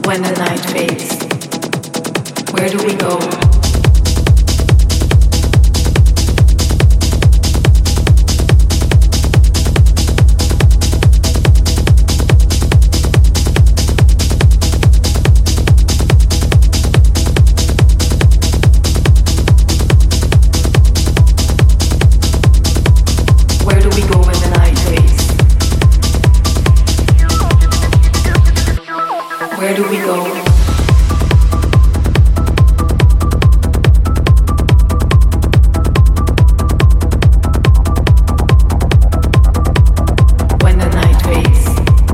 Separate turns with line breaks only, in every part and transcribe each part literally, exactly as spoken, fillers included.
When the night fades, where do we go? Where do we go when the night fades? Where do we go? When the night fades.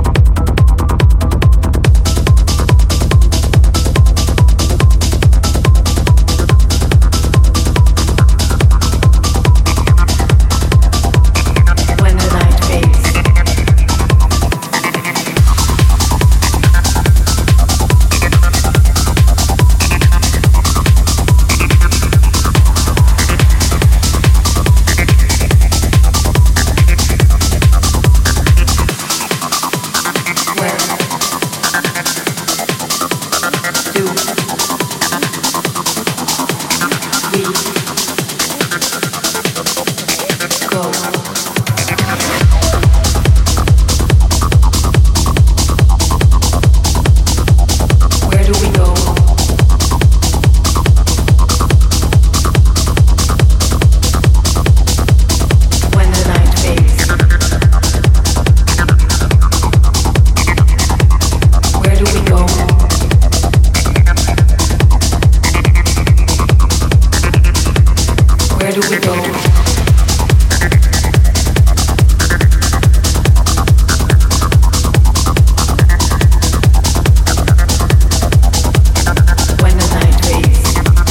When the night fades. Where do we go? When the night fades.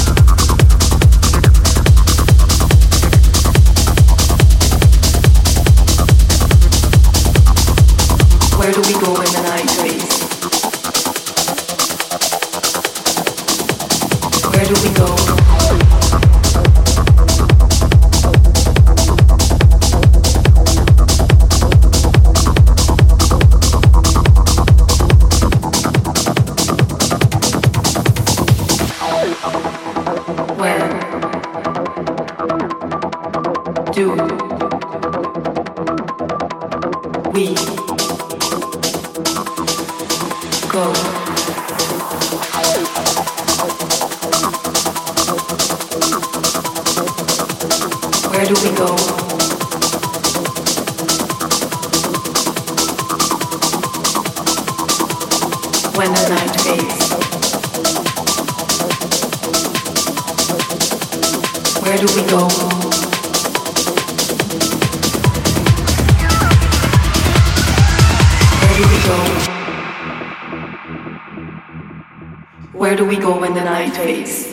Where do we go when the night fades? Where do we go? Where do we go? Where do we go? When the night fades. Where do we go? Where do we go? Where do we go when the night fades?